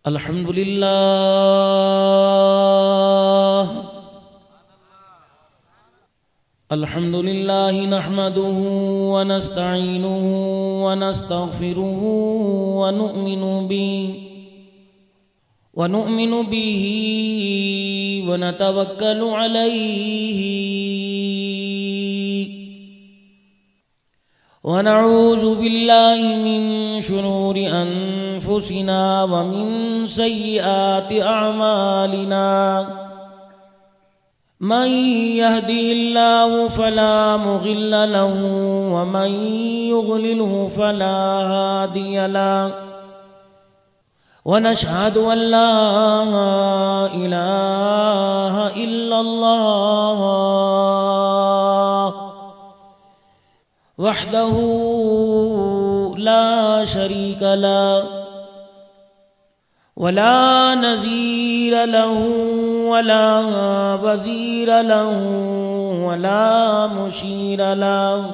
الحمد لله نحمده ونستعينه ونستغفره ونؤمن به ونتوكل عليه ونعوذ بالله من شرور أنفسنا ومن سيئات أعمالنا من يهدي الله فلا مضل له ومن يضلله فلا هادي له ونشهد أن لا إله إلا الله وحده لا شريك له ولا نظير له ولا وزير له ولا مشير له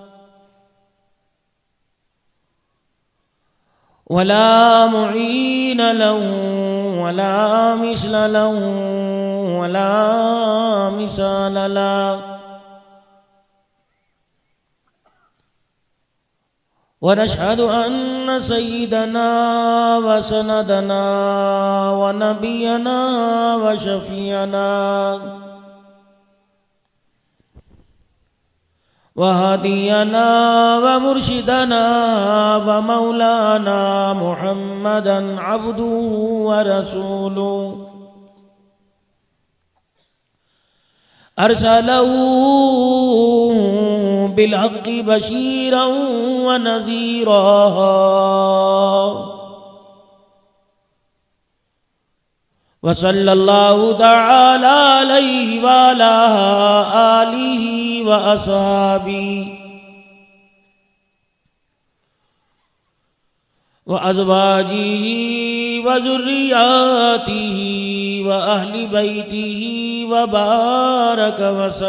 ولا معين له ولا مثل له ولا مثال له ونشهد أن سيدنا وسندنا ونبينا وشفيعنا وهدينا ومرشدنا ومولانا محمدا عبده ورسوله أرسله بالحق بشيرا ونذيرا وصلى الله تعالى عليه وعلى آله وأصحابه وأزواجه وذرياته وأهل بيته وبارك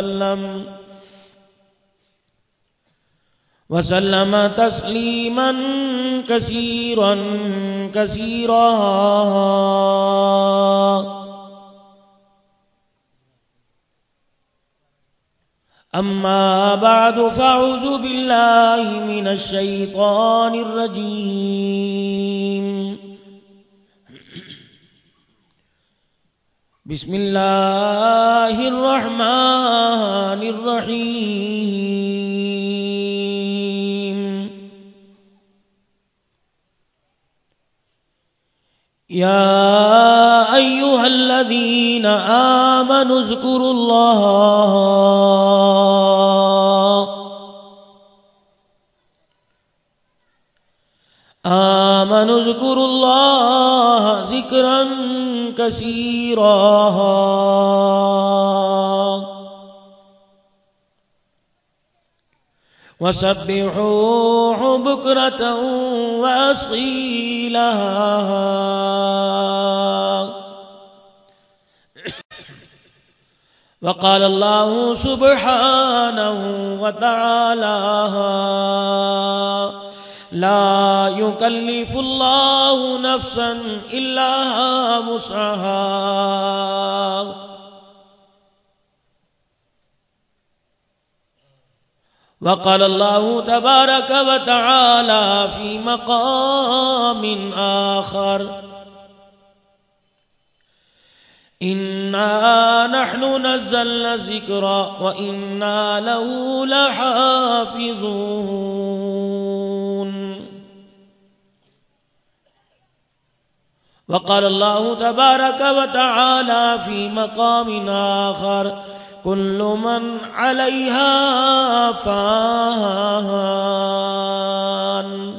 وسلم تسليما كثيرا كثيرا. أما بعد فأعوذ بالله من الشيطان الرجيم. بسم الله الرحمن الرحيم. يا أيها الذين آمنوا اذكروا الله ذكرا كثيرا وسبحوه بكرة وأصيلا. وقال الله سبحانه وتعالى لا يكلف الله نفسا إلا وسعها. وقال الله تبارك وتعالى في مقام آخر إنا نحن نزلنا الذكر وإنا له لحافظون. وقال الله تبارك وتعالى في مقام آخر كل من عليها فان.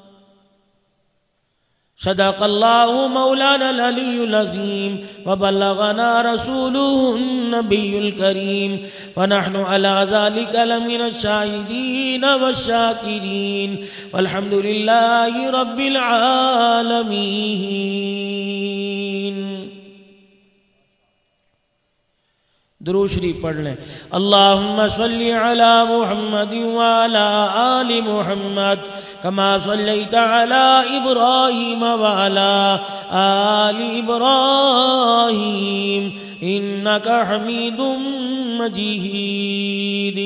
صدق الله مولانا العلي العظيم وبلغنا رسوله النبي الكريم ونحن على ذلك لمن الشاهدين والشاكرين والحمد لله رب العالمين. درود شریف پڑھ لیں. اللہم صلی علی محمد وعلی آل محمد كما صليت على إبراهيم وعلى آل إبراهيم إنك حميد مجيد.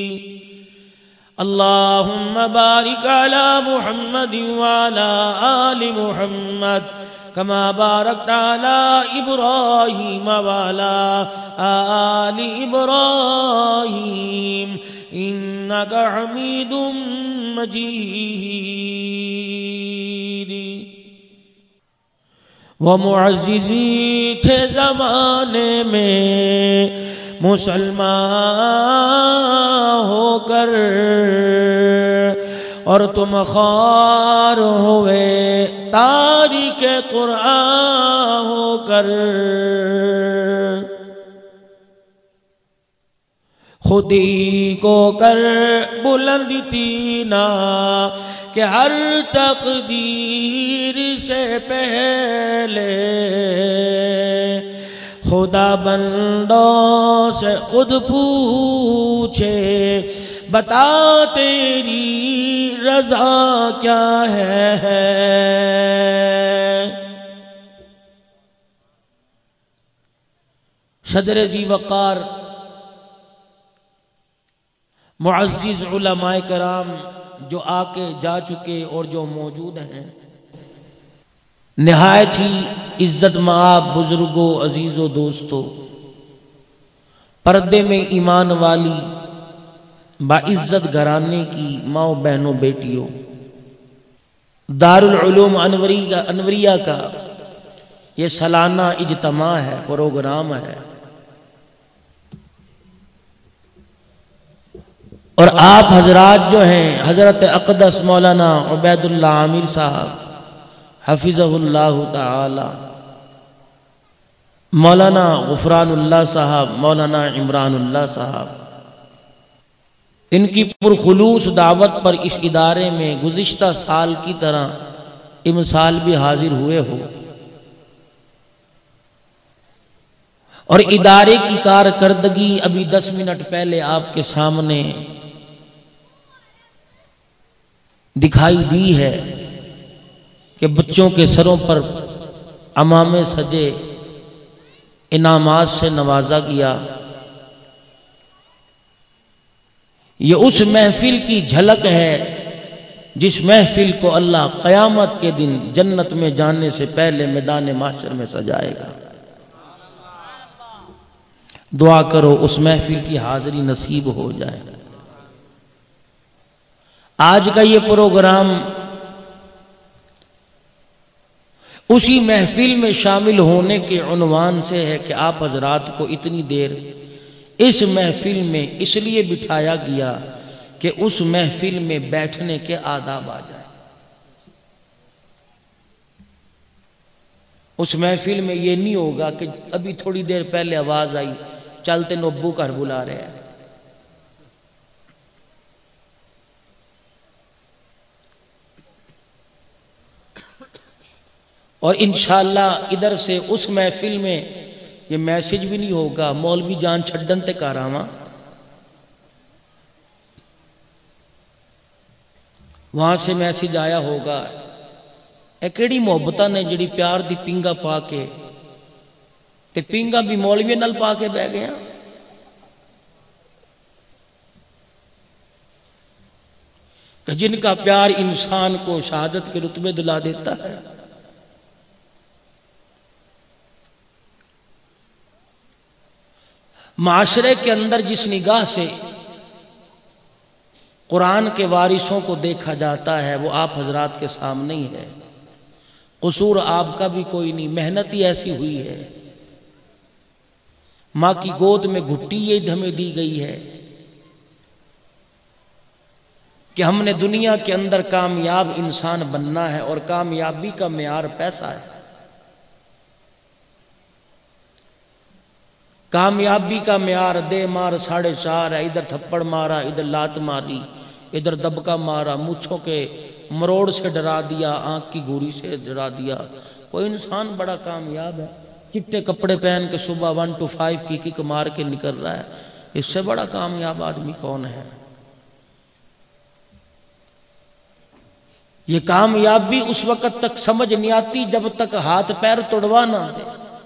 اللهم بارك على محمد وعلى آل محمد كما باركت على إبراهيم وعلى آل إبراهيم إنك حميد مجيد. وہ معززی تھے زمانے میں مسلمان ہو کر، اور تم خوار ہوئے تاریخ قرآن ہو کر. خودی کو کر بلند تینا کہ ہر تقدیر سے پہلے خدا بندوں سے خود پوچھے بتا تیری رضا کیا ہے. صدر ذی وقار معزز علماء کرام جو آ کے جا چکے اور جو موجود ہیں، نہایت ہی عزت مآب بزرگوں، عزیزوں، دوستوں، پردے میں ایمان والی باعزت گھرانے کی ماؤں، بہنوں، بیٹیوں، دارالعلوم انوریہ کا یہ سالانہ اجتماع ہے، پروگرام ہے، اور آپ حضرات جو ہیں حضرت اقدس مولانا عبید اللہ عامر صاحب حفظہ اللہ تعالی، مولانا غفران اللہ صاحب، مولانا عمران اللہ صاحب، ان کی پرخلوص دعوت پر اس ادارے میں گزشتہ سال کی طرح امسال بھی حاضر ہوئے ہو، اور ادارے کی کارکردگی ابھی 10 منٹ پہلے آپ کے سامنے دکھائی دی ہے کہ بچوں کے سروں پر عمامے سجے، انعامات سے نوازا گیا. یہ اس محفل کی جھلک ہے جس محفل کو اللہ قیامت کے دن جنت میں جانے سے پہلے میدان محشر میں سجائے گا. دعا کرو اس محفل کی حاضری نصیب ہو جائے. آج کا یہ پروگرام اسی محفل میں شامل ہونے کے عنوان سے ہے کہ آپ حضرات کو اتنی دیر اس محفل میں اس لیے بٹھایا گیا کہ اس محفل میں بیٹھنے کے آداب آ جائیں. اس محفل میں یہ نہیں ہوگا کہ ابھی تھوڑی دیر پہلے آواز آئی چلتے نبو گھر بلا رہے ہیں. اور انشاءاللہ ادھر سے اس محفل میں یہ میسج بھی نہیں ہوگا مولوی جان چھڈن تے کاراواں، وہاں سے میسج آیا ہوگا اے کیڑی محبتاں نے جڑی پیار دی پنگا پا کے تے پنگا بھی مولوی نال پا کے بہ گیا. کہ جن کا پیار انسان کو شہادت کے رتبے دلا دیتا ہے. معاشرے کے اندر جس نگاہ سے قرآن کے وارثوں کو دیکھا جاتا ہے وہ آپ حضرات کے سامنے ہی ہے. قصور آپ کا بھی کوئی نہیں، محنت ہی ایسی ہوئی ہے. ماں کی گود میں گھٹی یہ ہمیں دی گئی ہے کہ ہم نے دنیا کے اندر کامیاب انسان بننا ہے، اور کامیابی کا معیار پیسہ ہے. کامیابی کا معیار دے مار 4.5 ہے، ادھر تھپڑ مارا، ادھر لات ماری، ادھر دبکا مارا، مونچھوں کے مروڑ سے ڈرا دیا، آنکھ کی گوری سے ڈرا دیا. کوئی انسان بڑا کامیاب ہے چٹے کپڑے پہن کے صبح 1 to 5 کی کک مار کے نکل رہا ہے، اس سے بڑا کامیاب آدمی کون ہے؟ یہ کامیابی اس وقت تک سمجھ نہیں آتی جب تک ہاتھ پیر توڑوا نہ دے.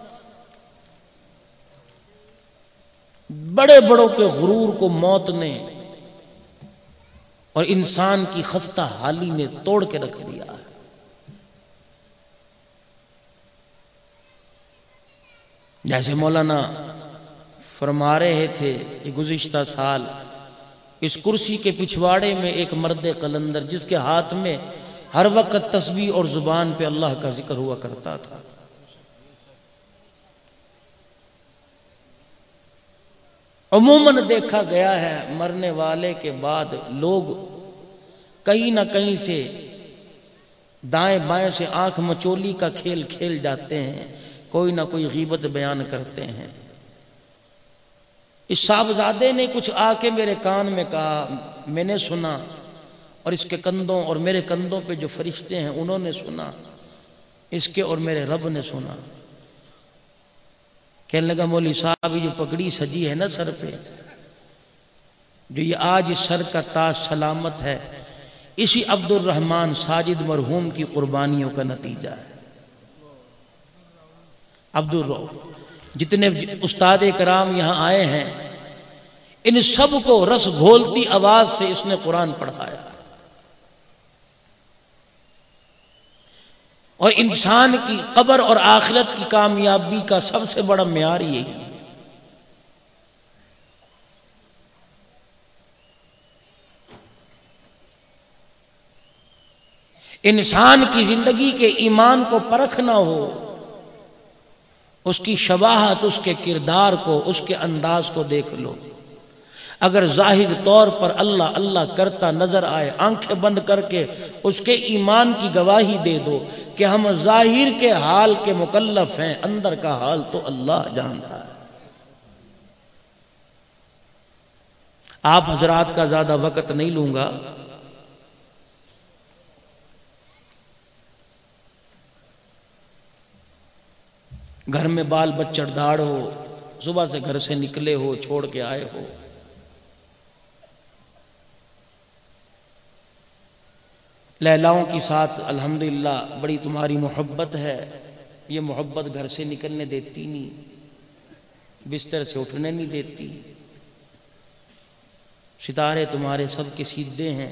بڑے بڑوں کے غرور کو موت نے اور انسان کی خستہ حالی نے توڑ کے رکھ دیا ہے. جیسے مولانا فرما رہے تھے کہ گزشتہ سال اس کرسی کے پچھواڑے میں ایک مرد قلندر جس کے ہاتھ میں ہر وقت تسبیح اور زبان پہ اللہ کا ذکر ہوا کرتا تھا، عموماً دیکھا گیا ہے مرنے والے کے بعد لوگ کہیں نہ کہیں سے دائیں بائیں سے آنکھ مچولی کا کھیل کھیل جاتے ہیں، کوئی نہ کوئی غیبت بیان کرتے ہیں. اس صاحبزادے نے کچھ آ کے میرے کان میں کہا، میں نے سنا اور اس کے کندھوں اور میرے کندھوں پہ جو فرشتے ہیں انہوں نے سنا، اس کے اور میرے رب نے سنا. کہنے لگا مولوی صاحب یہ جو پگڑی سجی ہے نا سر پہ، جو یہ آج اس سر کا تاج سلامت ہے، اسی عبد الرحمن ساجد مرحوم کی قربانیوں کا نتیجہ ہے. عبد الرحمن جتنے استاد کرام یہاں آئے ہیں ان سب کو رس گھولتی آواز سے اس نے قرآن پڑھایا. اور انسان کی قبر اور آخرت کی کامیابی کا سب سے بڑا معیار یہی ہے. انسان کی زندگی کے ایمان کو پرکھنا ہو، اس کی شباہت، اس کے کردار کو، اس کے انداز کو دیکھ لو. اگر ظاہر طور پر اللہ اللہ کرتا نظر آئے، آنکھیں بند کر کے اس کے ایمان کی گواہی دے دو کہ ہم ظاہر کے حال کے مکلف ہیں، اندر کا حال تو اللہ جانتا ہے. آپ حضرات کا زیادہ وقت نہیں لوں گا. گھر میں بال بچڑ داڑ ہو، صبح سے گھر سے نکلے ہو، چھوڑ کے آئے ہو، لیلاؤں کی ساتھ الحمدللہ بڑی تمہاری محبت ہے، یہ محبت گھر سے نکلنے دیتی نہیں، بستر سے اٹھنے نہیں دیتی. ستارے تمہارے سب کے سیدھے ہیں.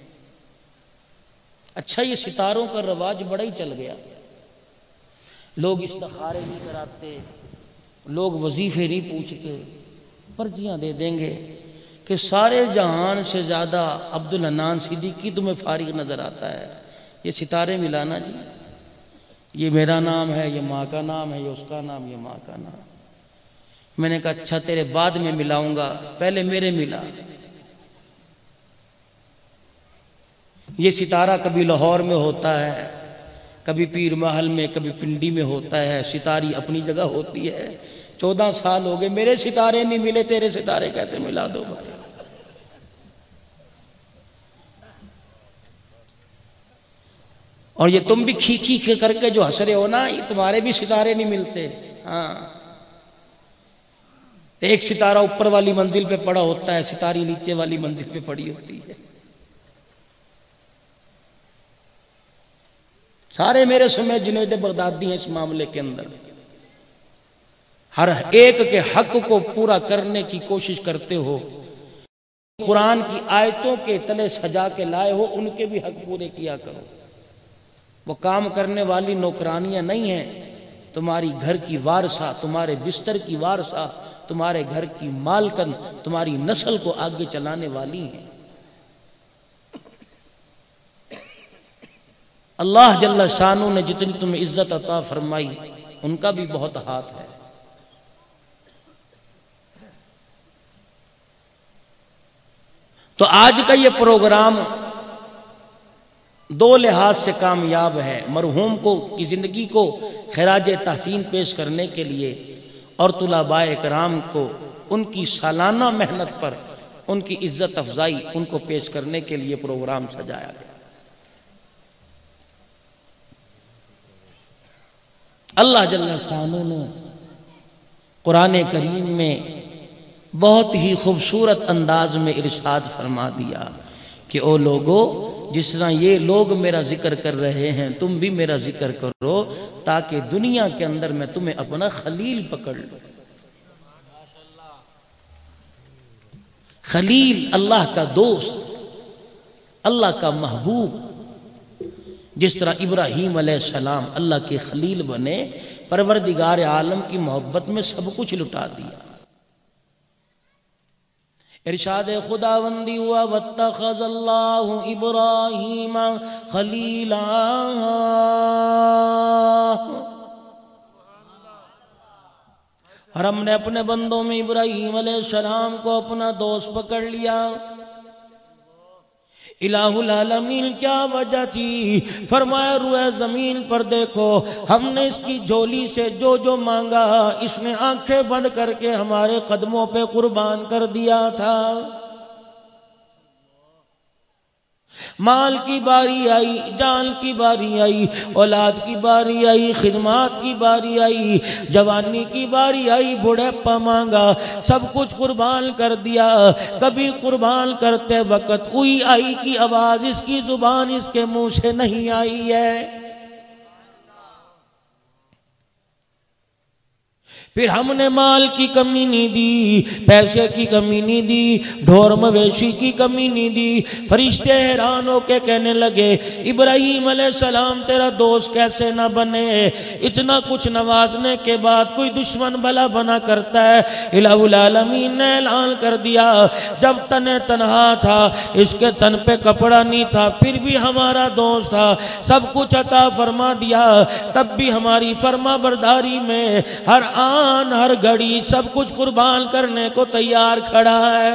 اچھا یہ ستاروں کا رواج بڑا ہی چل گیا. لوگ استخارے نہیں کراتے، لوگ وظیفے نہیں پوچھتے، پرچیاں دے دیں گے کہ سارے جہان سے زیادہ عبدالحنان صدیقی تمہیں فارغ نظر آتا ہے، یہ ستارے ملانا جی، یہ میرا نام ہے، یہ ماں کا نام ہے، یہ اس کا نام، یہ ماں کا نام. میں نے کہا اچھا تیرے بعد میں ملاؤں گا، پہلے میرے ملا. یہ ستارہ کبھی لاہور میں ہوتا ہے، کبھی پیر محل میں، کبھی پنڈی میں ہوتا ہے. ستاری اپنی جگہ ہوتی ہے. 14 سال ہو گئے میرے ستارے نہیں ملے، تیرے ستارے کیسے ملا دو بھائی؟ اور یہ تم بھی کھی کر کے جو ہنس رہے ہو نا، یہ تمہارے بھی ستارے نہیں ملتے. ہاں ایک ستارہ اوپر والی منزل پہ پڑا ہوتا ہے، ستاری نیچے والی منزل پہ پڑی ہوتی ہے. سارے میرے سمیت جنید بغدادی ہیں اس معاملے کے اندر. ہر ایک کے حق کو پورا کرنے کی کوشش کرتے ہو. قرآن کی آیتوں کے تلے سجا کے لائے ہو، ان کے بھی حق پورے کیا کرو. وہ کام کرنے والی نوکرانیاں نہیں ہیں، تمہاری گھر کی وارثہ، تمہارے بستر کی وارثہ، تمہارے گھر کی مالکن، تمہاری نسل کو آگے چلانے والی ہیں. اللہ جل شانہ نے جتنی تمہیں عزت عطا فرمائی ان کا بھی بہت ہاتھ ہے. تو آج کا یہ پروگرام 2 لحاظ سے کامیاب ہے. مرحوم کی زندگی کو خراج تحسین پیش کرنے کے لیے اور طلباء کرام کو ان کی سالانہ محنت پر ان کی عزت افزائی ان کو پیش کرنے کے لیے پروگرام سجایا گیا. اللہ جل شانہ نے قرآن کریم میں بہت ہی خوبصورت انداز میں ارشاد فرما دیا کہ او لوگو جس طرح یہ لوگ میرا ذکر کر رہے ہیں تم بھی میرا ذکر کرو تاکہ دنیا کے اندر میں تمہیں اپنا خلیل پکڑ لوں. خلیل اللہ کا دوست، اللہ کا محبوب. جس طرح ابراہیم علیہ السلام اللہ کے خلیل بنے، پروردگار عالم کی محبت میں سب کچھ لٹا دیا. ارشاد خداوندی ہوا واتخذ اللہ ابراہیم خلیلا. اور ہم نے اپنے بندوں میں ابراہیم علیہ السلام کو اپنا دوست پکڑ لیا. الہ العالمین کیا وجہ تھی؟ فرمایا روئے زمین پر دیکھو، ہم نے اس کی جھولی سے جو جو مانگا اس نے آنکھیں بند کر کے ہمارے قدموں پہ قربان کر دیا تھا. مال کی باری آئی، جان کی باری آئی، اولاد کی باری آئی، خدمات کی باری آئی، جوانی کی باری آئی، بڑھاپا مانگا، سب کچھ قربان کر دیا. کبھی قربان کرتے وقت اوئی آئی کی آواز اس کی زبان اس کے منہ سے نہیں آئی ہے. پھر ہم نے مال کی کمی نہیں دی، پیسے کی کمی نہیں دی، ڈھور مویشی کی کمی نہیں دی. فرشتے حیران ہو کے کہنے لگے ابراہیم علیہ السلام تیرا دوست کیسے نہ بنے؟ اتنا کچھ نوازنے کے بعد کوئی دشمن بھلا بنا کرتا ہے؟ الہ العالمین نے اعلان کر دیا جب تنہا تھا، اس کے تن پہ کپڑا نہیں تھا، پھر بھی ہمارا دوست تھا، سب کچھ عطا فرما دیا، تب بھی ہماری فرما برداری میں ہر گھڑی سب کچھ قربان کرنے کو تیار کھڑا ہے.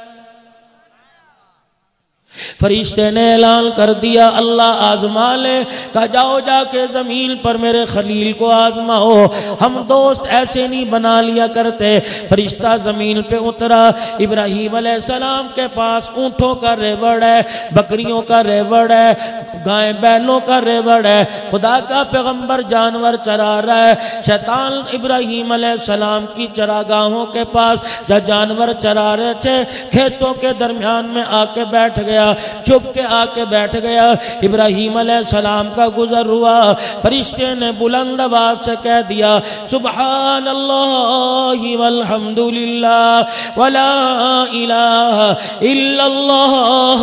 فرشتے نے اعلان کر دیا اللہ آزما لے. کہا جاؤ جا کے زمین پر میرے خلیل کو آزماؤ. ہم دوست ایسے نہیں بنا لیا کرتے. فرشتہ زمین پہ اترا. ابراہیم علیہ السلام کے پاس اونٹوں کا ریوڑ ہے، بکریوں کا ریوڑ ہے، گائے بیلوں کا ریوڑ ہے. خدا کا پیغمبر جانور چرا رہا ہے. شیطان ابراہیم علیہ السلام کی چراگاہوں کے پاس جہاں جانور چرا رہے تھے کھیتوں کے درمیان میں آ کے بیٹھ گیا، چھپ کے آ کے بیٹھ گیا. ابراہیم علیہ السلام کا گزر ہوا. فرشتے نے بلند آواز سے کہہ دیا سبحان اللہ والحمد للہ ولا الہ الا اللہ.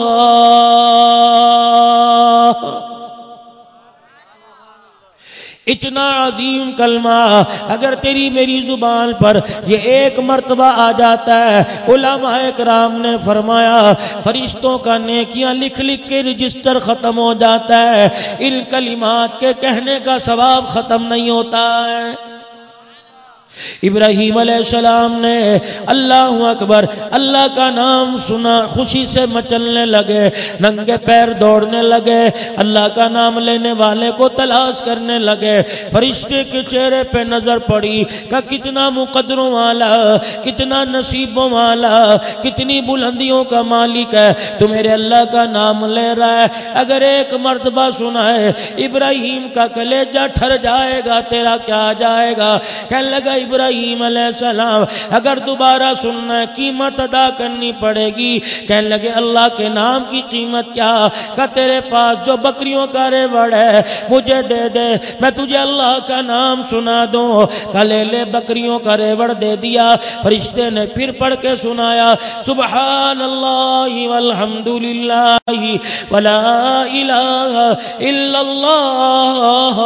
اتنا عظیم کلمہ اگر تیری میری زبان پر یہ ایک مرتبہ آ جاتا ہے، علماء کرام نے فرمایا فرشتوں کا نیکیاں لکھ لکھ کے رجسٹر ختم ہو جاتا ہے، ان کلمات کے کہنے کا ثواب ختم نہیں ہوتا ہے. ابراہیم علیہ السلام نے اللہ اکبر اللہ کا نام سنا، خوشی سے مچلنے لگے، ننگے پیر دوڑنے لگے، اللہ کا نام لینے والے کو تلاش کرنے لگے. فرشتے کے چہرے پہ نظر پڑی کہ کتنا مقدروں والا، کتنا نصیبوں والا، کتنی بلندیوں کا مالک ہے، تو میرے اللہ کا نام لے رہا ہے. اگر ایک مرتبہ سنا ہے ابراہیم کا کلیجہ ٹھر جائے گا، تیرا کیا جائے گا؟ کہنے لگا ابراہیم علیہ السلام اگر دوبارہ سننا ہے قیمت ادا کرنی پڑے گی. کہنے لگے اللہ کے نام کی قیمت کیا؟ کہ تیرے پاس جو بکریوں کا ریوڑ ہے مجھے دے دے، میں تجھے اللہ کا نام سنا دوں. کہ لے لے بکریوں کا ریوڑ دے دیا. فرشتے نے پھر پڑھ کے سنایا سبحان اللہ والحمد للہ ولا الہ الا اللہ.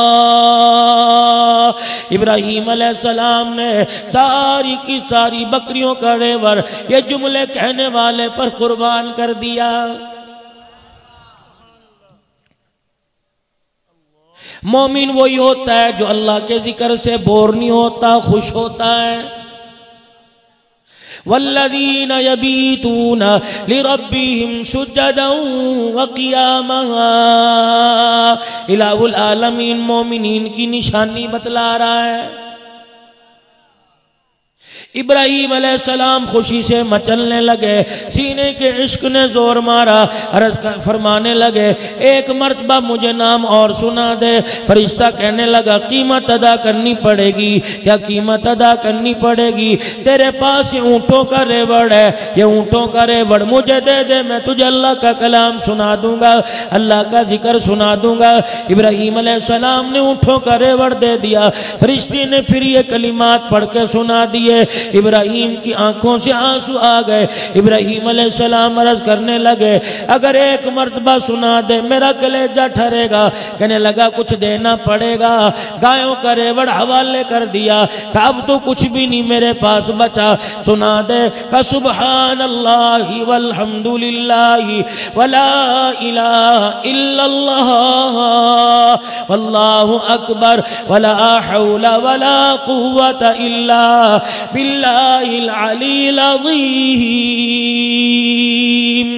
ابراہیم علیہ السلام نے ساری کی ساری بکریوں کا ریوڑ یہ جملے کہنے والے پر قربان کر دیا. مومن وہی ہوتا ہے جو اللہ کے ذکر سے بور نہیں ہوتا، خوش ہوتا ہے. والذین یبیتون لربہم سجدا وقیاما. الہ العالمین مومنین کی نشانی بتلا رہا ہے. ابراہیم علیہ السلام خوشی سے مچلنے لگے، سینے کے عشق نے زور مارا، عرض فرمانے لگے ایک مرتبہ مجھے نام اور سنا دے۔ فرشتہ کہنے لگا قیمت ادا کرنی پڑے گی۔ کیا قیمت ادا کرنی پڑے گی؟ تیرے پاس یہ اونٹوں کا ریوڑ ہے، یہ اونٹوں کا ریوڑ مجھے دے دے، میں تجھے اللہ کا کلام سنا دوں گا، اللہ کا ذکر سنا دوں گا۔ ابراہیم علیہ السلام نے اونٹوں کا ریوڑ دے دیا۔ فرشتے نے پھر یہ کلمات پڑھ کے سنا دیے۔ ابراہیم کی آنکھوں سے آنسو آ گئے۔ ابراہیم علیہ السلام عرض کرنے لگے اگر ایک مرتبہ سنا دے میرا کلیجہ ٹھرے گا۔ کہنے لگا کچھ دینا پڑے گا۔ گایوں کا ریوڑ حوالے کر دیا کہ اب تو کچھ بھی نہیں میرے پاس بچا، سنا دے کہ سبحان اللہ والحمد للہ ولا الہ الا اللہ واللہ اکبر ولا حول ولا قوة الا باللہ العلی العظیم۔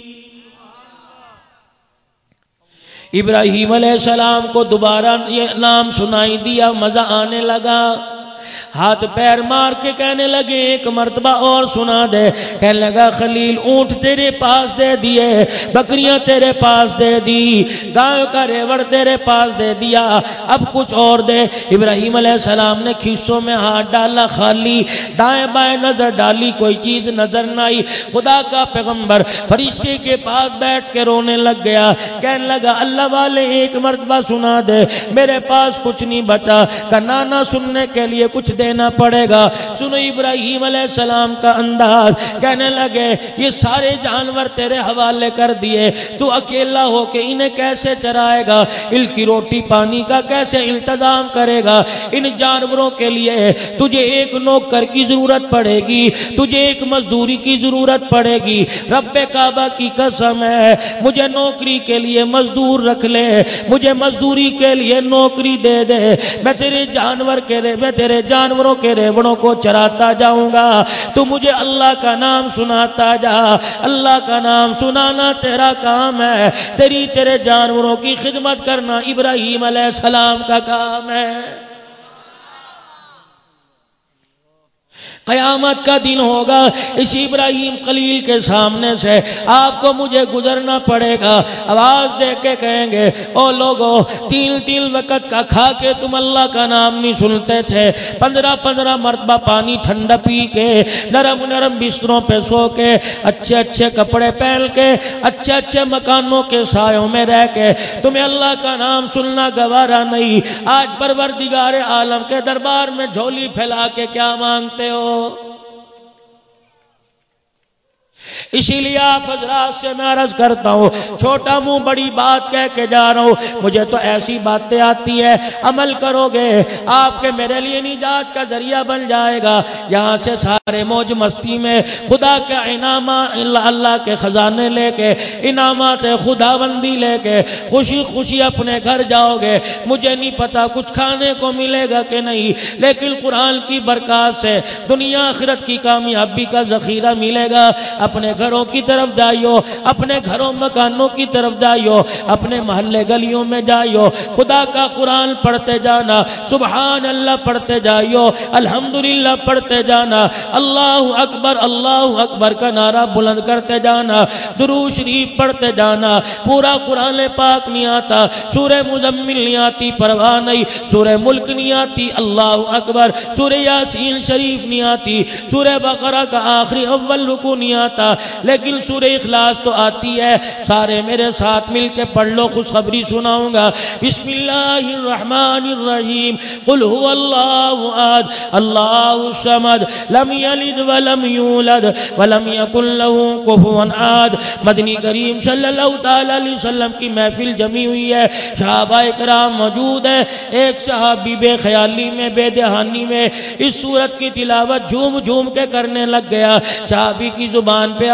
ابراہیم علیہ السلام کو دوبارہ یہ نام سنائی دیا، مزہ آنے لگا، ہاتھ پیر مار کے کہنے لگے ایک مرتبہ اور سنا دے۔ کہنے لگا خلیل اونٹ تیرے پاس دے دیے، بکریاں تیرے پاس دے دی، گائے کا ریوڑ تیرے پاس دے دیا، اب کچھ اور دے۔ ابراہیم علیہ السلام نے کھیسوں میں ہاتھ ڈالا، خالی دائیں بائیں نظر ڈالی، کوئی چیز نظر نہ آئی۔ خدا کا پیغمبر فرشتے کے پاس بیٹھ کے رونے لگ گیا، کہنے لگا اللہ والے ایک مرتبہ سنا دے، میرے پاس کچھ نہیں بچا۔ کہ نانا سننے کے لیے کچھ دینا پڑے گا۔ سنو ابراہیم علیہ السلام کا انداز، کہنے لگے یہ سارے جانور تیرے حوالے کر دیے، تو اکیلا ہو کے انہیں کیسے چرائے گا؟ ان کی روٹی پانی کا کیسے انتظام کرے گا؟ ان جانوروں کے لیے تجھے ایک نوکر کی ضرورت پڑے گی، تجھے ایک مزدوری کی ضرورت پڑے گی۔ رب کعبہ کی قسم ہے مجھے نوکری کے لیے مزدور رکھ لے، مجھے مزدوری کے لیے نوکری دے دے، میں تیرے جانوروں کے ریوڑوں کو چراتا جاؤں گا، تو مجھے اللہ کا نام سناتا جا۔ اللہ کا نام سنانا تیرا کام ہے، تیرے جانوروں کی خدمت کرنا ابراہیم علیہ السلام کا کام ہے۔ قیامت کا دن ہوگا، اس ابراہیم خلیل کے سامنے سے آپ کو مجھے گزرنا پڑے گا۔ آواز دے کے کہیں گے او لوگو، تین وقت کا کھا کے تم اللہ کا نام نہیں سنتے تھے، 15 مرتبہ پانی ٹھنڈا پی کے، نرم بستروں پہ سو کے، اچھے کپڑے پہن کے، اچھے مکانوں کے سایوں میں رہ کے تمہیں اللہ کا نام سننا گوارا نہیں، آج پروردگار عالم کے دربار میں جھولی پھیلا کے کیا مانگتے ہو؟ اسی لیے آپ حضرات سے میں عرض کرتا ہوں، چھوٹا منہ بڑی بات کہہ کے جا رہا ہوں، مجھے تو ایسی باتیں آتی ہے، عمل کرو گے آپ کے میرے لیے نجات کا ذریعہ بن جائے گا۔ یہاں سے سارے موج مستی میں خدا کے انعامات، اللہ کے خزانے لے کے، انعامات خدا بندی لے کے خوشی اپنے گھر جاؤ گے۔ مجھے نہیں پتا کچھ کھانے کو ملے گا کہ نہیں، لیکن قرآن کی برکات سے دنیا آخرت کی کامیابی کا ذخیرہ ملے گا۔ اپنے گھروں کی طرف جائیو، اپنے گھروں مکانوں کی طرف جائیو، اپنے محلے گلیوں میں جائیو، خدا کا قرآن پڑھتے جانا، سبحان اللہ پڑھتے جائیو، الحمدللہ پڑھتے جانا، اللہ اکبر کا نعرہ بلند کرتے جانا، درود شریف پڑھتے جانا۔ پورا قرآن پاک نہیں آتا، سورہ مزمل نہیں آتی، پرواہ نہیں، سورہ ملک نہیں آتی، اللہ اکبر، سورہ یاسین شریف نہیں آتی، سورہ بقرہ کا آخری اول رکوع نہیں آتا، لیکن سورہ اخلاص تو آتی ہے۔ سارے میرے ساتھ مل کے پڑھ لو، خوشخبری سناؤں گا۔ بسم اللہ الرحمن الرحیم، قل هو اللہ احد اللہ الصمد لم یلد ولم یولد ولم یکن له کفوا احد۔ مدنی کریم صلی اللہ تعالی علیہ وسلم کی محفل جمی ہوئی ہے، صحابہ کرام موجود ہے۔ ایک صحابی بے خیالی میں، بے دہانی میں اس سورت کی تلاوت جھوم کے کرنے لگ گیا۔ صحابی کی زبان پہ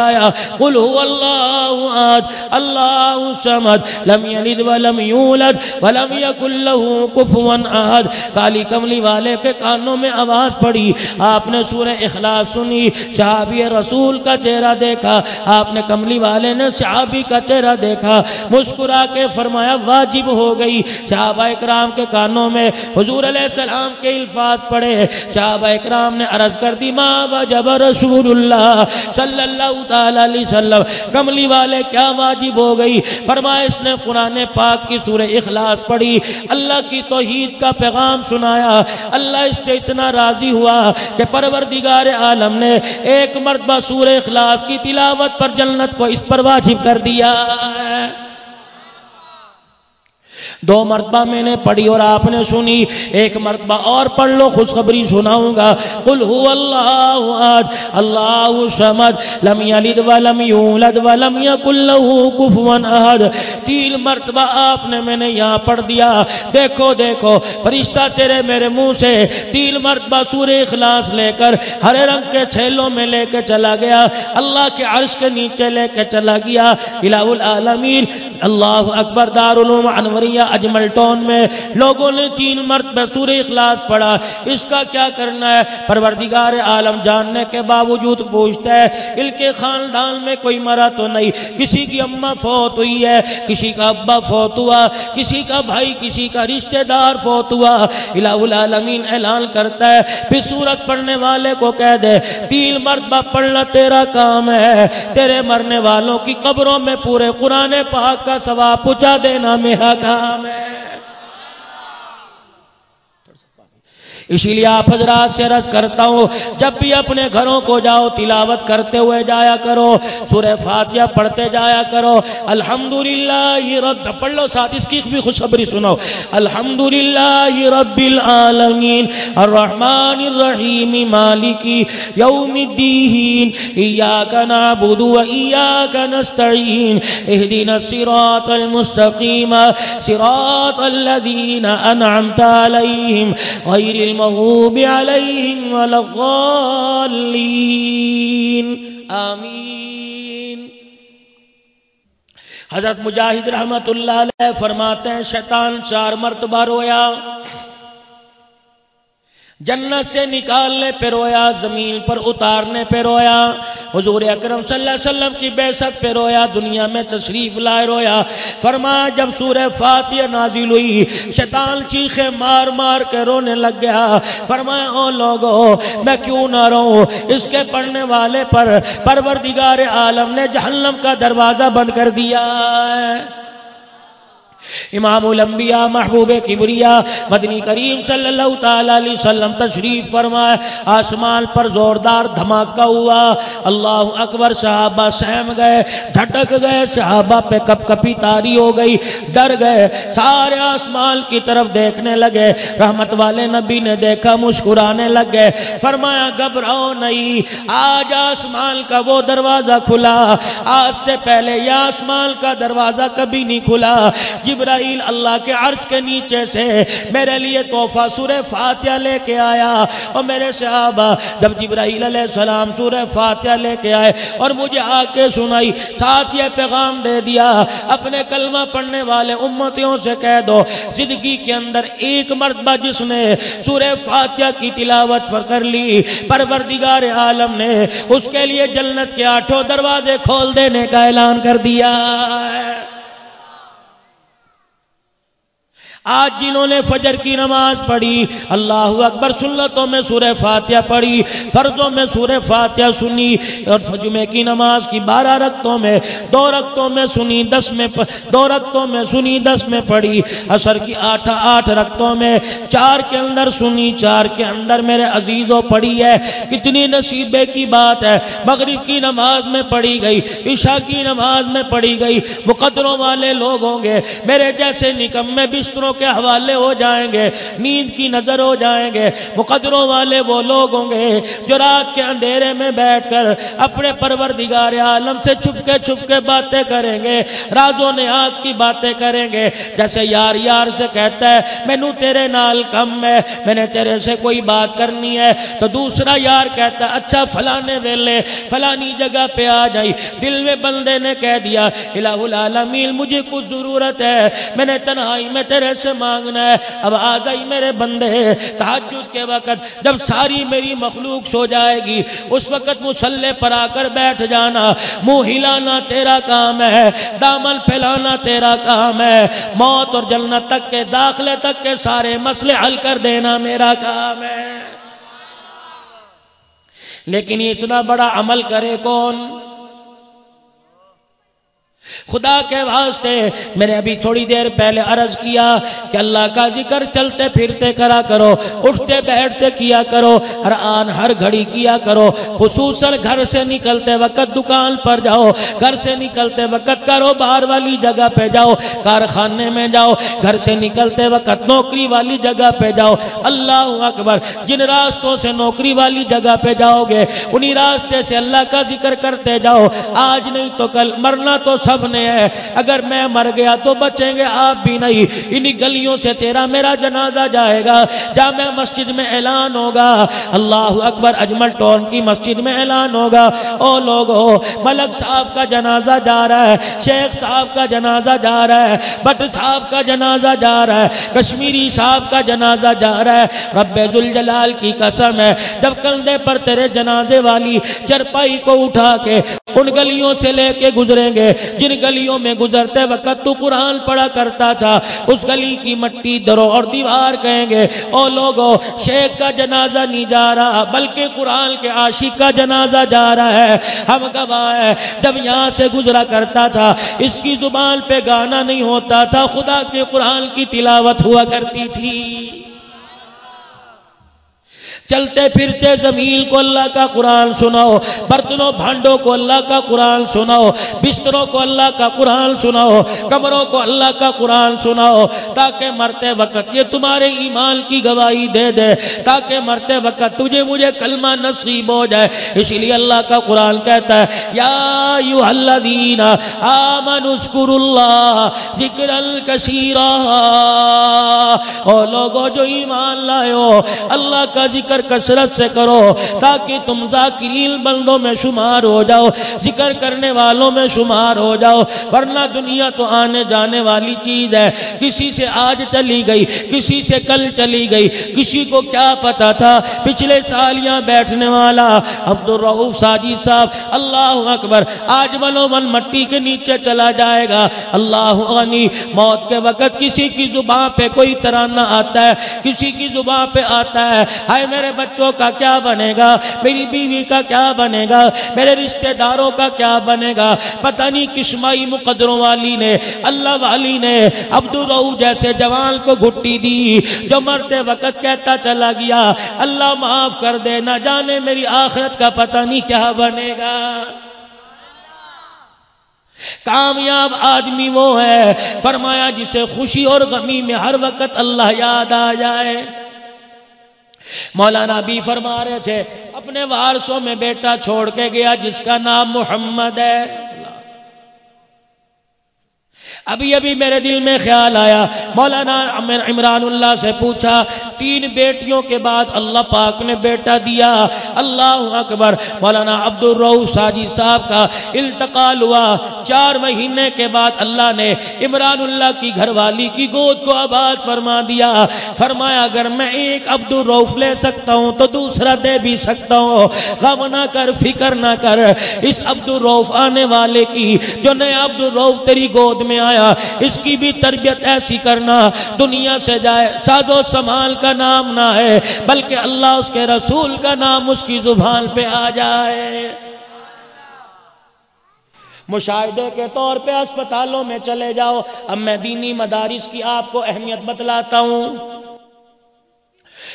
پڑھایا قل هو اللہ احد اللہ الصمد لم یلد ولم یولد ولم یکن له کفوا احد. کالی کملی والے کے کانوں میں آواز پڑی, آپ نے سورہ اخلاص سنی, صحابی رسول کا چہرہ دیکھا, آپ نے کملی والے نے صحابی کا چہرہ دیکھا, مسکرا کے فرمایا واجب ہو گئی. صحابہ اکرام کے کانوں میں حضور علیہ السلام کے الفاظ پڑے. صحابہ اکرام نے عرض کر دی ما وجب رسول اللہ صلی اللہ تعالی علیہ وسلم, کملی والے کیا واجب ہو گئی؟ فرمایا اس نے قرآن پاک کی سورہ اخلاص پڑھی, اللہ کی توحید کا پیغام سنایا. اللہ اس سے اتنا راضی ہوا کہ پروردگار عالم نے ایک مرتبہ سورہ اخلاص کی تلاوت پر جنت کو اس پر واجب کر دیا. دو مرتبہ میں نے پڑھی اور آپ نے سنی, ایک مرتبہ اور پڑھ لو, خوشخبری سناؤں گا. قل هو اللہ احد اللہ الصمد لم یلد ولم یولد ولم یکن له کفوا احد. 3 مرتبہ آپ نے میں نے یہاں پڑھ دیا. دیکھو دیکھو فرشتہ تیرے میرے منہ سے 3 مرتبہ سورہ اخلاص لے کر ہرے رنگ کے چھیلوں میں لے کے چلا گیا, اللہ کے عرش کے نیچے لے کے چلا گیا. الہ العالمین اللہ اکبر دارالعلوم انوریہ اجمل ٹون میں لوگوں نے 3 مرتبہ سورہ اخلاص پڑھا. اس کا کیا کرنا ہے؟ پروردگار عالم جاننے کے باوجود پوچھتا ہے ان کے خاندان میں کوئی مرا تو نہیں؟ کسی کی اماں فوت ہوئی ہے, کسی کا ابا فوت ہوا, کسی کا بھائی کسی کا رشتہ دار فوت ہوا. الہ العالمین اعلان کرتا ہے پھر سورت پڑھنے والے کو کہہ دے 3 مرتبہ پڑھنا تیرا کام ہے, تیرے مرنے والوں کی قبروں میں پورے قرآن پاک کا ثواب پہنچا دینا میرا کام ہے. اسی لیے آپ حضرات سے عرض کرتا ہوں جب بھی اپنے گھروں کو جاؤ تلاوت کرتے ہوئے جایا کرو, سورہ فاتحہ پڑھتے جایا کرو. الحمدللہ رب, پڑھ لو ساتھ اس کی بھی خوشخبری سنو. الحمدللہ رب العالمین الرحمن الرحیم مالک یوم الدین ایاک نعبد و ایاک نستعین اہدنا الصراط المستقیم صراط الذین انعمت علیہم غیر المغضوب علیہم ولا الضالین آمین. حضرت مجاہد رحمت اللہ علیہ فرماتے ہیں شیطان 4 مرتبہ رویا, جنت سے نکالنے پہ رویا, زمین پر اتارنے پہ رویا, حضور اکرم صلی اللہ علیہ وسلم کی بعثت پہ رویا, دنیا میں تشریف لائے رویا. فرمایا جب سورہ فاتحہ نازل ہوئی شیطان چیخے مار مار کے رونے لگ گیا. فرمایا او لوگو میں کیوں نہ روں, اس کے پڑھنے والے پر پروردگار عالم نے جہنم کا دروازہ بند کر دیا ہے. امام الانبیاء محبوب کبریا مدنی کریم صلی اللہ تعالی علیہ وسلم تشریف فرمائے. آسمان پر زوردار دھماکہ ہوا, اللہ اکبر, صحابہ سہم گئے, دھٹک گئے, صحابہ پہ کپ کپی تاری ہو گئی, ڈر گئے, سارے آسمان کی طرف دیکھنے لگے. رحمت والے نبی نے دیکھا, مسکرانے لگ گئے. فرمایا گھبراؤ نہیں, آج آسمان کا وہ دروازہ کھلا, آج سے پہلے یہ آسمان کا دروازہ کبھی نہیں کھلا. جبرائیل اللہ کے عرش کے نیچے سے میرے لیے تحفہ سورہ فاتحہ لے کے آیا. اور میرے صحابہ جب جبرائیل علیہ السلام سورہ فاتحہ لے کے آئے اور مجھے آ کے سنائی, ساتھ یہ پیغام دے دیا اپنے کلمہ پڑھنے والے امتیوں سے کہہ دو زندگی کے اندر 1 مرتبہ جس نے سورہ فاتحہ کی تلاوت کر لی پروردگار عالم نے اس کے لیے جنت کے 8 دروازے کھول دینے کا اعلان کر دیا ہے. آج جنہوں نے فجر کی نماز پڑھی, اللہ اکبر, سنتوں میں سورہ فاتحہ پڑھی, فرضوں میں سورہ فاتحہ سنی, اور جمعے کی نماز کی 12 رکعتوں میں 2 رکعتوں میں سنی, 10 میں 2 رکعتوں میں سنی, 10 میں پڑھی. عصر کی 8 رکعتوں میں 4 کے اندر سنی, 4 کے اندر میرے عزیزوں پڑھی ہے. کتنی نصیبے کی بات ہے. مغرب کی نماز میں پڑھی گئی, عشاء کی نماز میں پڑھی گئی. مقدروں والے لوگ ہوں گے, میرے جیسے نکمے بستروں کے حوالے ہو جائیں گے، نیند کی نظر ہو جائیں گے۔ مقدروں والے وہ لوگ ہوں گے جو رات کے اندھیرے میں بیٹھ کر اپنے پروردگار عالم سے چھپ کے باتیں کریں گے، راز و نیاز کی باتیں کریں گے، جیسے یار یار سے کہتا ہے مینوں تیرے نال کم ہے، میں نے تیرے سے کوئی بات کرنی ہے، تو دوسرا یار کہتا ہے اچھا فلانے ویلے فلانی جگہ پہ آ جائی۔ دل میں بندے نے کہہ دیا الہ العالمین مجھے کچھ ضرورت ہے، میں نے تنہائی میں تیرے سے مانگنا ہے۔ اب آ گئی میرے بندے، تہجد کے وقت جب ساری میری مخلوق سو جائے گی اس وقت مصلی پر آ کر بیٹھ جانا، منہ ہلانا تیرا کام ہے، دامن پھیلانا تیرا کام ہے، موت اور جنت تک کے داخلے تک کے سارے مسئلے حل کر دینا میرا کام ہے۔ لیکن یہ اتنا بڑا عمل کرے کون؟ خدا کے واسطے میں نے ابھی تھوڑی دیر پہلے عرض کیا کہ اللہ کا ذکر چلتے پھرتے کرا کرو، اٹھتے بیٹھتے کیا کرو، ہر آن ہر گھڑی کیا کرو، خصوصاً گھر سے نکلتے وقت دکان پر جاؤ، گھر سے نکلتے وقت کاروبار والی جگہ پہ جاؤ، کارخانے میں جاؤ، گھر سے نکلتے وقت نوکری والی جگہ پہ جاؤ۔ اللہ اکبر، جن راستوں سے نوکری والی جگہ پہ جاؤ گے انہی راستے سے اللہ کا ذکر کرتے جاؤ۔ آج نہیں تو کل مرنا تو سب نے ہے، اگر میں مر گیا تو بچیں گے آپ بھی نہیں، انہی گلیوں سے تیرا میرا جنازہ جائے گا۔ جامع مسجد میں اعلان ہوگا، اللہ اکبر، اجمل ٹون کی مسجد میں اعلان ہوگا، او لوگو ملک صاحب کا جنازہ جا رہا ہے، شیخ صاحب کا جنازہ جا رہا ہے، بٹ صاحب کا جنازہ جا رہا ہے، کشمیری صاحب کا جنازہ جا رہا ہے۔ رب ذوالجلال کی قسم ہے جب کندھے پر تیرے جنازے والی چرپائی کو اٹھا کے ان گلیوں سے لے کے گزریں گے جن گلیوں میں گزرتے وقت تو قرآن پڑھا کرتا تھا، اس گلی کی مٹی درو اور دیوار کہیں گے او لوگو شیخ کا جنازہ نہیں جا رہا بلکہ قرآن کے عاشق کا جنازہ جا رہا ہے۔ ہم گواہ ہیں جب یہاں سے گزرا کرتا تھا اس کی زبان پہ گانا نہیں ہوتا تھا، خدا کے قرآن کی تلاوت ہوا کرتی تھی۔ چلتے پھرتے زمین کو اللہ کا قرآن سناؤ، برتنوں بھانڈوں کو اللہ کا قرآن سناؤ، بستروں کو اللہ کا قرآن سناؤ، کمروں کو اللہ کا قرآن سناؤ، تاکہ مرتے وقت یہ تمہارے ایمان کی گواہی دے دے، تاکہ مرتے وقت تجھے مجھے کلمہ نصیب ہو جائے۔ اسی لیے اللہ کا قرآن کہتا ہے یا ایھا الذین آمنوا اذکروا اللہ ذکرا کثیرا، او لوگوں جو ایمان لائے ہو اللہ کا ذکر کثرت سے کرو تاکہ تم ذاکرین بندوں میں شمار ہو جاؤ، ذکر کرنے والوں میں شمار ہو جاؤ، ورنہ دنیا تو آنے جانے والی چیز ہے، کسی سے آج چلی گئی، کسی سے کل چلی گئی، کسی کو کیا پتا تھا پچھلے سال یہاں بیٹھنے والا عبدالرؤف ساجد صاحب اللہ اکبر آج من مٹی کے نیچے چلا جائے گا۔ اللہ غنی، موت کے وقت کسی کی زبان پہ کوئی ترانہ آتا ہے، کسی کی زبان پہ آتا ہے ہائے میرے بچوں کا کیا بنے گا، میری بیوی کا کیا بنے گا، میرے رشتہ داروں کا کیا بنے گا، پتہ نہیں کس مائی مقدروں والی نے اللہ والی نے عبدالرؤف جیسے جوان کو گھٹی دی جو مرتے وقت کہتا چلا گیا اللہ معاف کر دے، نہ جانے میری آخرت کا پتہ نہیں کیا بنے گا۔ کامیاب آدمی وہ ہے فرمایا جسے خوشی اور غمی میں ہر وقت اللہ یاد آ جائے۔ مولانا بھی فرما رہے تھے اپنے وارثوں میں بیٹا چھوڑ کے گیا جس کا نام محمد ہے۔ ابھی میرے دل میں خیال آیا، مولانا عمران اللہ سے پوچھا 3 بیٹیوں کے بعد اللہ پاک نے بیٹا دیا، اللہ اکبر۔ مولانا عبدالرؤف ساجد صاحب کا انتقال ہوا، 4 مہینے کے بعد اللہ نے عمران اللہ کی گھر والی کی گود کو آباد فرما دیا۔ فرمایا اگر میں ایک عبدالرؤف لے سکتا ہوں تو دوسرا دے بھی سکتا ہوں، غم نہ کر فکر نہ کر، اس عبدالرؤف آنے والے کی جو نیا عبدالرؤف تیری گود میں آیا اس کی بھی تربیت ایسی کرنا دنیا سے جائے ساز و سامان کا نام نہ ہے بلکہ اللہ اس کے رسول کا نام اس کی زبان پہ آ جائے۔ مشاہدے کے طور پہ اسپتالوں میں چلے جاؤ، اب میں دینی مدارس کی آپ کو اہمیت بتلاتا ہوں۔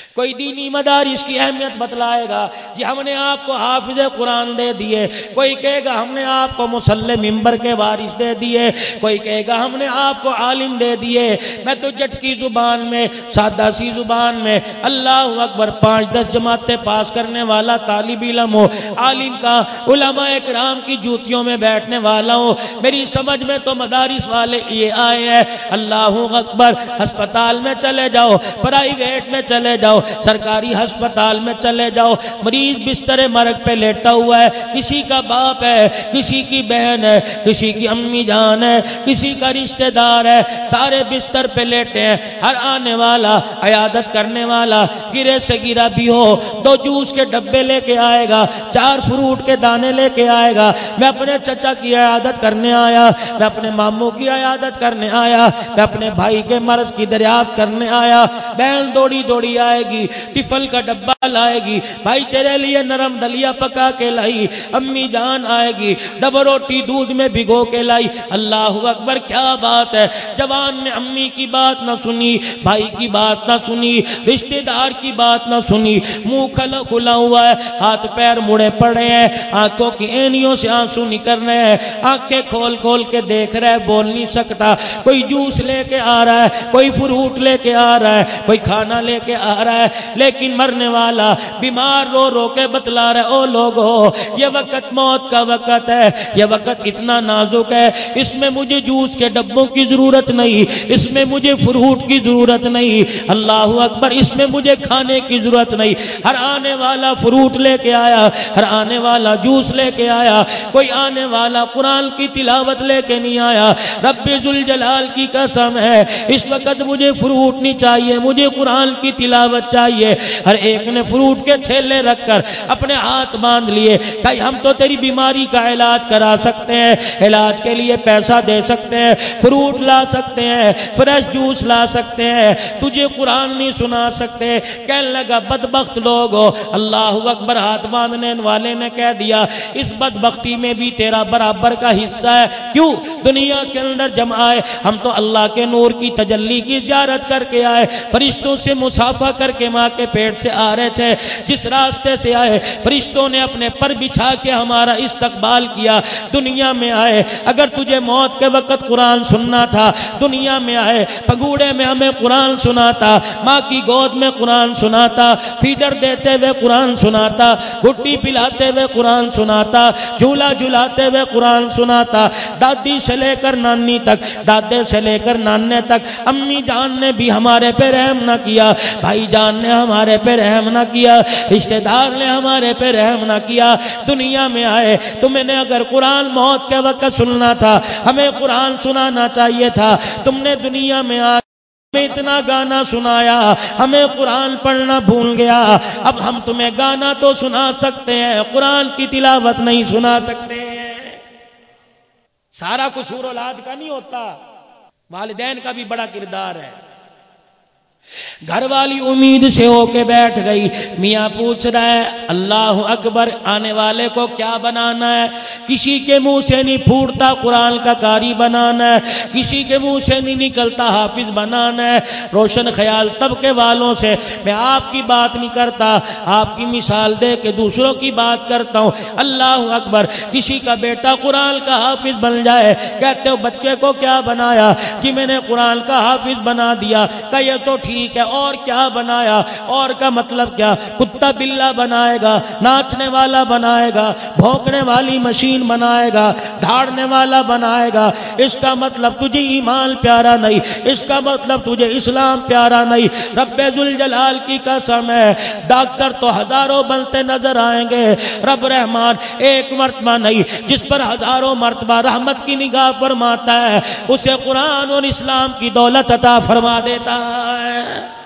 کوئی دینی مدارس کی اہمیت بتلائے گا جی ہم نے آپ کو حافظ قرآن دے دیے، کوئی کہے گا ہم نے آپ کو مصلی ممبر کے وارث دے دیے، کوئی کہے گا ہم نے آپ کو عالم دے دیے۔ میں تو جٹکی زبان میں، سادہ سی زبان میں اللہ اکبر 5-10 جماعتیں پاس کرنے والا طالب علم ہو، عالم کا علماء کرام کی جوتیوں میں بیٹھنے والا ہوں، میری سمجھ میں تو مدارس والے یہ آئے ہیں۔ اللہ اکبر، ہسپتال میں چلے جاؤ، پرائیویٹ میں چلے جاؤ، سرکاری ہسپتال میں چلے جاؤ، مریض بستر مرگ پہ لیٹا ہوا ہے، کسی کا باپ ہے، کسی کی بہن ہے، کسی کی امی جان ہے، کسی کا رشتہ دار ہے، سارے بستر پہ لیٹے ہیں۔ ہر آنے والا، عیادت کرنے والا گرے سے گرا بھی ہو 2 جوس کے ڈبے لے کے آئے گا، 4 فروٹ کے دانے لے کے آئے گا۔ میں اپنے چچا کی عیادت کرنے آیا، میں اپنے ماموں کی عیادت کرنے آیا، میں اپنے بھائی کے مرض کی دریافت کرنے آیا، بہن دوڑی دوڑی آئے گی، ٹفل کا ڈبہ لائے گی، بھائی تیرے لیے نرم دلیا پکا کے لائی، امی جان آئے گی، ڈبل روٹی دودھ میں بھگو کے لائی۔ اللہ اکبر، کیا بات ہے! جوان نے امی کی بات نہ سنی، بھائی کی بات نہ سنی، رشتہ دار کی بات نہ سنی، منہ کھلا ہوا ہے، ہاتھ پیر مڑے پڑے ہیں، آنکھوں کی اینیوں سے آنسو نکل رہے ہیں، آنکھیں کھول کھول کے دیکھ رہا ہے، بول نہیں سکتا۔ کوئی جوس لے کے آ رہا ہے، کوئی فروٹ لے کے آ رہا ہے، کوئی کھانا لے کے آ رہا ہے، لیکن مرنے والا بیمار رو رو کے بتلا رہا ہے، او لوگو یہ وقت موت کا وقت ہے، یہ وقت اتنا نازک ہے، اس میں مجھے جوس کے ڈبوں کی ضرورت نہیں، اس میں مجھے فروٹ کی ضرورت نہیں، اللہ اکبر، اس میں مجھے کھانے کی ضرورت نہیں۔ ہر آنے والا فروٹ لے کے آیا، ہر آنے والا جوس لے کے آیا، کوئی آنے والا قرآن کی تلاوت لے کے نہیں آیا۔ رب ذوالجلال کی قسم ہے، اس وقت مجھے فروٹ نہیں چاہیے، مجھے قرآن کی تلاوت چاہیے۔ ہر ایک نے فروٹ کے تھیلے رکھ کر اپنے ہاتھ باندھ لیے، کہ ہم تو تیری بیماری کا علاج کرا سکتے ہیں، علاج کے لیے پیسہ دے سکتے ہیں، فروٹ لا سکتے ہیں، فریش جوس لا سکتے ہیں، تجھے قرآن نہیں سنا سکتے۔ کہنے لگا بدبخت لوگ ہو۔ اللہ اکبر، ہاتھ باندھنے والے نے کہہ دیا اس بدبختی میں بھی تیرا برابر کا حصہ ہے۔ کیوں؟ دنیا کے اندر جم آئے، ہم تو اللہ کے نور کی تجلی کی زیارت کر کے آئے، فرشتوں سے مصافحہ کر کے ماں کے پیٹ سے آ رہے تھے، جس راستے سے آئے فرشتوں نے اپنے پر بچھا کے ہمارا استقبال کیا۔ دنیا میں آئے، اگر تجھے موت کے وقت قرآن سننا تھا، دنیا میں آئے، پگوڑے میں ہمیں قرآن سناتا، ماں کی گود میں قرآن سناتا، فیڈر دیتے ہوئے قرآن سناتا، گھٹی پلاتے ہوئے قرآن سناتا، جھولا جھلاتے ہوئے قرآن سناتا، دادی سے لے کر نانی تک، دادے سے لے کر نانے تک، امی جان نے بھی ہمارے پہ رحم نہ کیا، بھائی جان نے ہمارے پہ رحم نہ کیا، رشتہ دار نے ہمارے پہ رحم نہ کیا۔ دنیا میں آئے، تمہیں نے اگر قرآن موت کے وقت سننا تھا، ہمیں قرآن سنانا چاہیے تھا۔ تم نے دنیا میں آ ہمیں اتنا گانا سنایا، ہمیں قرآن پڑھنا بھول گیا، اب ہم تمہیں گانا تو سنا سکتے ہیں، قرآن کی تلاوت نہیں سنا سکتے۔ سارا قصور اولاد کا نہیں ہوتا، والدین کا بھی بڑا کردار ہے۔ گھر والی امید سے ہو کے بیٹھ گئی، میاں پوچھ رہا ہے اللہ اکبر، آنے والے کو کیا بنانا ہے؟ کسی کے منہ سے نہیں پھوٹتا قرآن کا قاری بنانا ہے، کسی کے منہ سے نہیں نکلتا حافظ بنانا ہے۔ روشن خیال طبقے والوں سے میں آپ کی بات نہیں کرتا، آپ کی مثال دے کے دوسروں کی بات کرتا ہوں۔ اللہ اکبر، کسی کا بیٹا قرآن کا حافظ بن جائے، کہتے ہو بچے کو کیا بنایا؟ کہ میں نے قرآن کا حافظ بنا دیا۔ کہ یہ تو ٹھیک ہے، اور کیا بنایا؟ اور کا مطلب کیا؟ کتا بلا بنائے گا، ناچنے والا بنائے گا، بھونکنے والی مشین بنائے گا، دھاڑنے والا بنائے گا۔ اس کا مطلب تجھے ایمان پیارا نہیں، اس کا مطلب تجھے اسلام پیارا نہیں۔ رب ذوالجلال کی قسم ہے، ڈاکٹر تو ہزاروں بنتے نظر آئیں گے، رب رحمان ایک مرتبہ نہیں، جس پر ہزاروں مرتبہ رحمت کی نگاہ فرماتا ہے، اسے قرآن اور اسلام کی دولت عطا فرما دیتا ہے۔